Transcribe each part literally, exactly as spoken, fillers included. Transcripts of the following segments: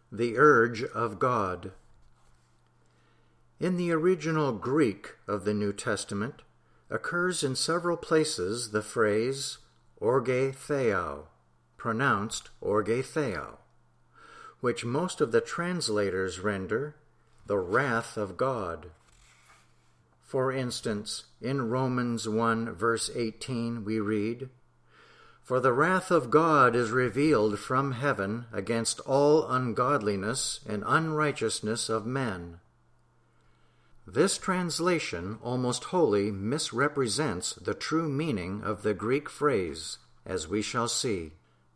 the urge of God. In the original Greek of the New Testament occurs in several places the phrase orge theou, pronounced orge theou, which most of the translators render the wrath of God. For instance, in Romans one verse eighteen we read, "For the wrath of God is revealed from heaven against all ungodliness and unrighteousness of men." This translation almost wholly misrepresents the true meaning of the Greek phrase, as we shall see.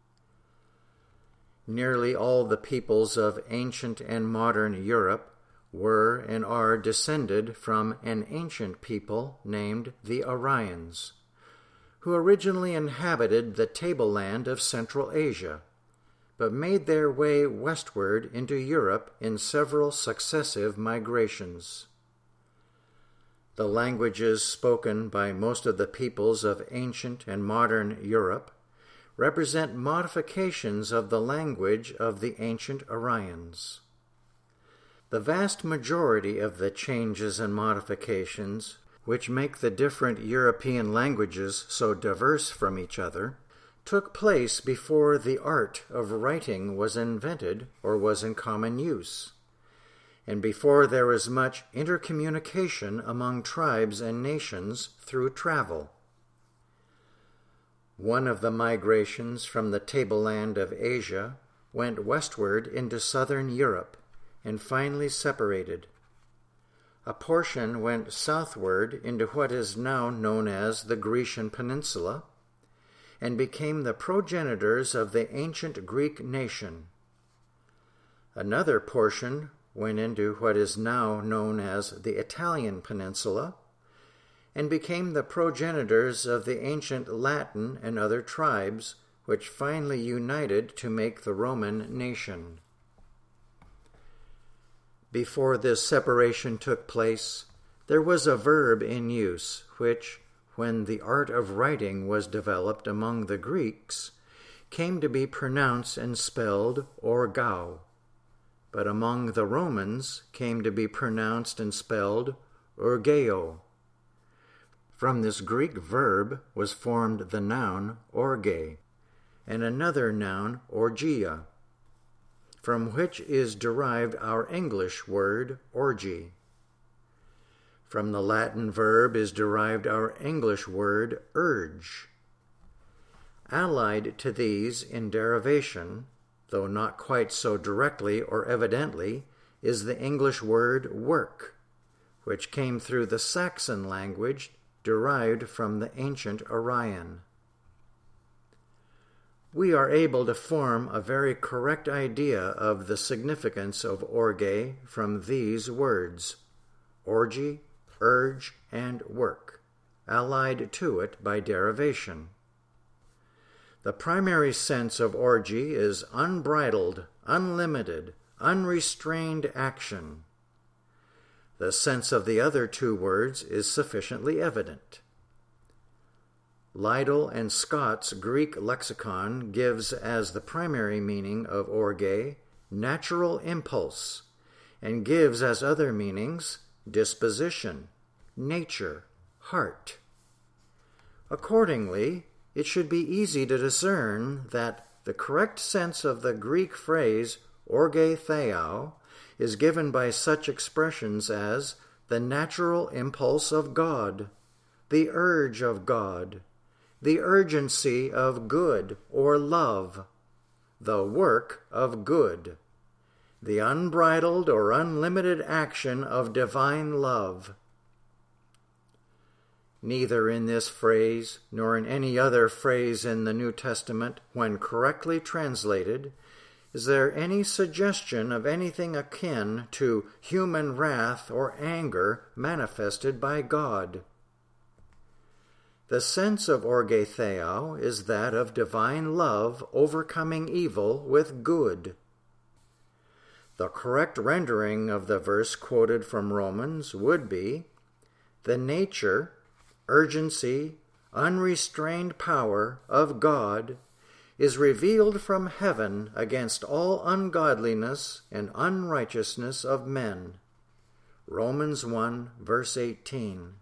Nearly all the peoples of ancient and modern Europe were and are descended from an ancient people named the Aryans, who originally inhabited the tableland of Central Asia, but made their way westward into Europe in several successive migrations. The languages spoken by most of the peoples of ancient and modern Europe represent modifications of the language of the ancient Aryans. The vast majority of the changes and modifications which make the different European languages so diverse from each other took place before the art of writing was invented or was in common use, and before there was much intercommunication among tribes and nations through travel. One of the migrations from the tableland of Asia went westward into southern Europe and finally separated. A portion went southward into what is now known as the Grecian Peninsula and became the progenitors of the ancient Greek nation. Another portion went into what is now known as the Italian Peninsula and became the progenitors of the ancient Latin and other tribes, which finally united to make the Roman nation. Before this separation took place, there was a verb in use which, when the art of writing was developed among the Greeks, came to be pronounced and spelled orgao, but among the Romans came to be pronounced and spelled orgeo. From this Greek verb was formed the noun orge, and another noun orgia, from which is derived our English word orgy. From the Latin verb is derived our English word urge. Allied to these in derivation, though not quite so directly or evidently, is the English word work, which came through the Saxon language derived from the ancient Aryan. We are able to form a very correct idea of the significance of orge from these words, orgy, urge, and work, allied to it by derivation. The primary sense of orgy is unbridled, unlimited, unrestrained action. The sense of the other two words is sufficiently evident. Liddell and Scott's Greek lexicon gives as the primary meaning of orge natural impulse, and gives as other meanings disposition, nature, heart. Accordingly, it should be easy to discern that the correct sense of the Greek phrase orge theou is given by such expressions as the natural impulse of God, the urge of God, the urgency of good or love, the work of good, the unbridled or unlimited action of divine love. Neither in this phrase nor in any other phrase in the New Testament, when correctly translated, is there any suggestion of anything akin to human wrath or anger manifested by God. The sense of orge theou is that of divine love overcoming evil with good. The correct rendering of the verse quoted from Romans would be, the nature, urgency, unrestrained power of God is revealed from heaven against all ungodliness and unrighteousness of men. Romans one, verse eighteen.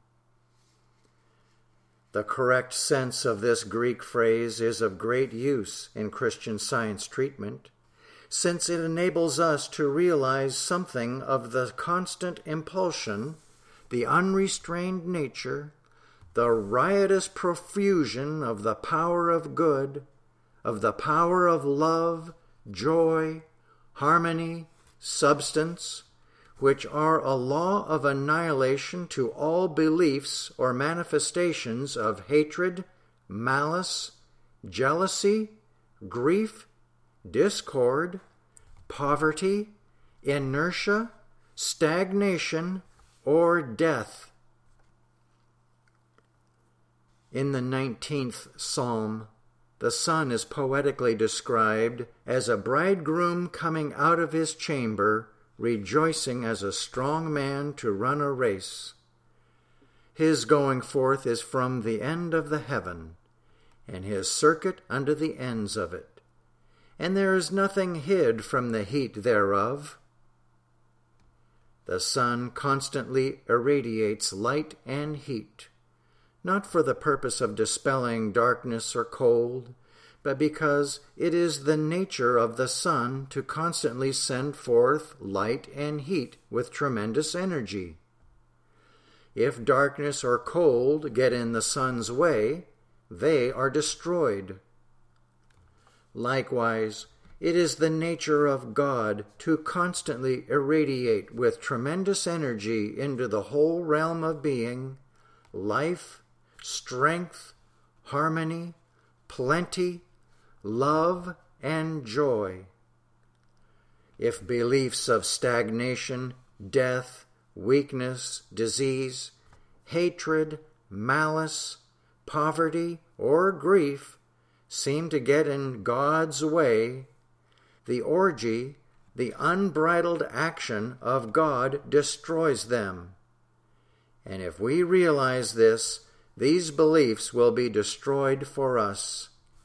The correct sense of this Greek phrase is of great use in Christian Science treatment, since it enables us to realize something of the constant impulsion, the unrestrained nature, the riotous profusion of the power of good, of the power of love, joy, harmony, substance, which are a law of annihilation to all beliefs or manifestations of hatred, malice, jealousy, grief, discord, poverty, inertia, stagnation, or death. In the nineteenth Psalm, the sun is poetically described as a bridegroom coming out of his chamber, rejoicing as a strong man to run a race. His going forth is from the end of the heaven, and his circuit unto the ends of it, and there is nothing hid from the heat thereof. The sun constantly irradiates light and heat, not for the purpose of dispelling darkness or cold, but because it is the nature of the sun to constantly send forth light and heat with tremendous energy. If darkness or cold get in the sun's way, they are destroyed. Likewise, it is the nature of God to constantly irradiate with tremendous energy into the whole realm of being, life, strength, harmony, plenty, love, and joy. If beliefs of stagnation, death, weakness, disease, hatred, malice, poverty, or grief seem to get in God's way, the orgy, the unbridled action of God destroys them. And if we realize this, these beliefs will be destroyed for us.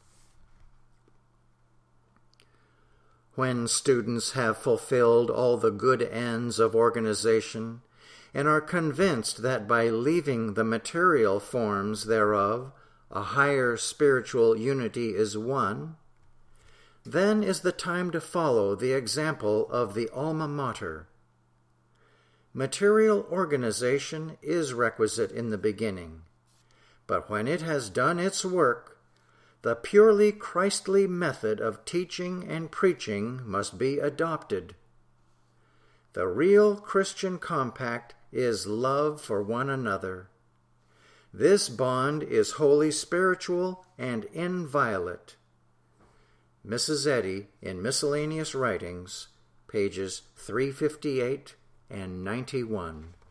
When students have fulfilled all the good ends of organization and are convinced that by leaving the material forms thereof, a higher spiritual unity is won, then is the time to follow the example of the alma mater. Material organization is requisite in the beginning, but when it has done its work, the purely Christly method of teaching and preaching must be adopted. The real Christian compact is love for one another. This bond is wholly spiritual and inviolate. Missus Eddy, in Miscellaneous Writings, pages three fifty-eight and ninety-one.